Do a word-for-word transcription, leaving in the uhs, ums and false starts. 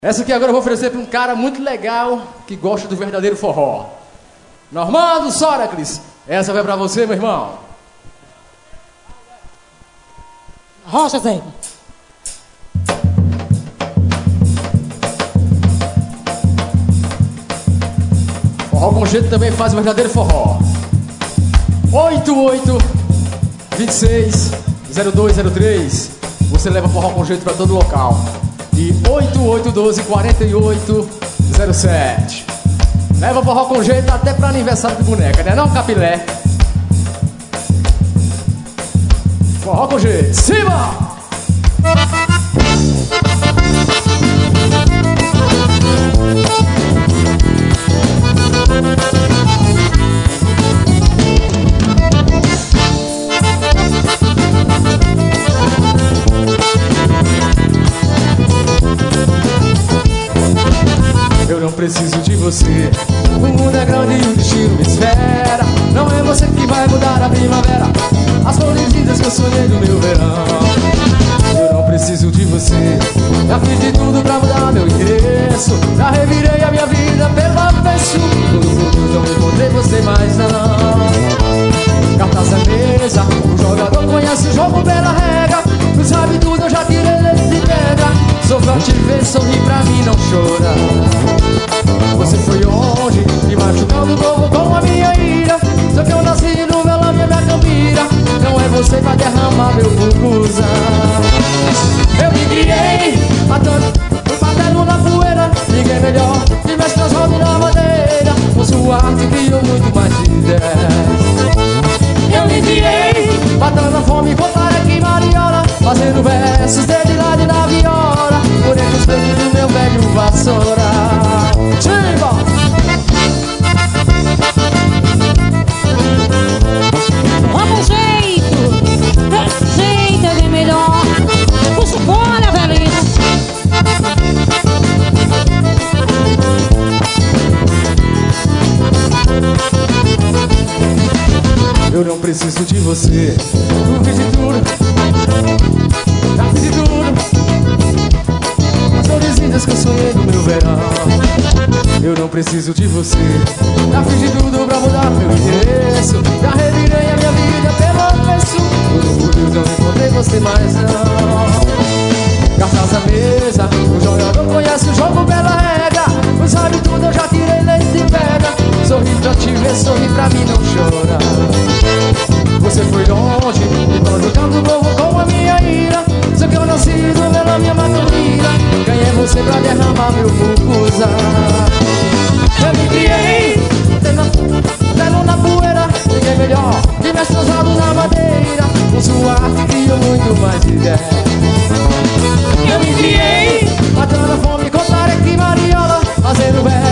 Essa aqui agora eu vou oferecer para um cara muito legal que gosta do verdadeiro forró. Normando Sócrates, essa vai para você, meu irmão. Rocha, Zé. Forró com jeito também faz o verdadeiro forró. oito oito, vinte e seis, zero dois zero três. Você leva forró com jeito para todo local. E oito oito um dois, quatro oito zero sete. Leva forró com jeito até para aniversário de boneca, né não, Capilé? Forró com jeito, cima! Eu não preciso de você. O mundo é grande e o destino me espera. Não é você que vai mudar a primavera, as flores lindas que eu sonhei do meu verão. Eu não preciso de você. Já fiz de tudo pra mudar meu endereço. Já revirei a minha vida pelo avesso. Todo mundo não encontrei você mais não. Cartas na mesa, o jogador conhece o jogo pela regra. Tu sabe tudo, eu já tirei leite de pedra. Sou pra te ver, sorrir pra mim, não chora. Você foi longe, me machucando novo com a minha ira. Só que eu nasci no velame da Campira. Não é você pra derramar meu cucuza. Eu me criei, matando, fui batendo na poeira. Ninguém melhor que mexe transforma na madeira. Com sua arte criou muito mais de dez. Eu me criei, matando a fome com tareca e mariola, fazendo versos desde lá de na viola, por entre os dedos do meu velho vassoura. Chimba! Vamos jeito, desse jeito é bem melhor. Puxa fora, velhinho. Eu não preciso de você. Tu fiz de tudo, já fiz de tudo, as flores lindas que eu sonhei no meu verão. Eu não preciso de você. Já fiz de tudo pra mudar meu endereço. Já revirei a minha vida pelo avesso. Por Deus, eu não encontrei você mais não. Cartas na mesa, o jogador conhece o jogo pela regra. Tu sabe tudo, eu já tirei leite de pedra. Sorri pra te ver, sorri pra mim, não chora. Você foi longe, me machucando novo com a minha ira. Só que eu nasci no meu nome é Macampira. Ganhei você pra derramar meu cucuza. Eu me criei, tendo na poeira. Ninguém melhor que mexe transado na madeira. Com sua arte criou muito mais de dez. Eu me criei, matando a fome com tareca e mariola, fazendo verso